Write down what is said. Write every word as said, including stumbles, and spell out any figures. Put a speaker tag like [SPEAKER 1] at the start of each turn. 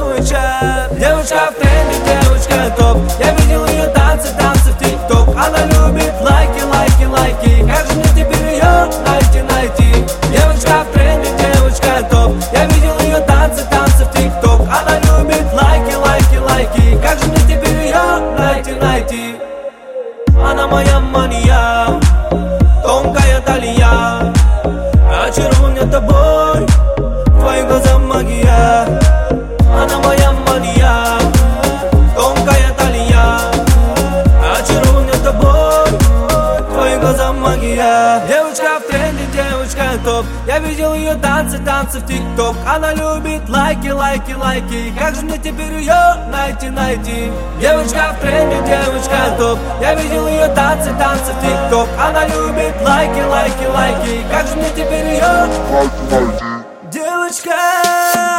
[SPEAKER 1] свой чат. Девочка в тренде, девочка топ. Я видел ее танцы, танцы в тик-ток. Она любит лайки, лайки, лайки. Как же мне теперь ее найти, найти? Девочка в тренде, девочка топ. Я видел ее танцы, танцы в тик-ток. Она любит лайки, лайки, лайки. Как же мне теперь ее найти, найти? Она моя мания, тонкая талия. Очарован тобой, в твоих глазах магия. Она моя мания, тонкая талия. Очарован тобой, в твоих глазах магия. Девочка в тренде, девочка топ. Я видел ее танцы, танцы в тик-ток. Она любит лайки, лайки, лайки. Как же мне теперь ее найти, найти? Девочка в тренде, девочка топ. Я видел ее танцы, танцы в тик-ток. Она любит лайки, лайки, лайки. Как же мне теперь ее
[SPEAKER 2] найти, найти.
[SPEAKER 1] девочка?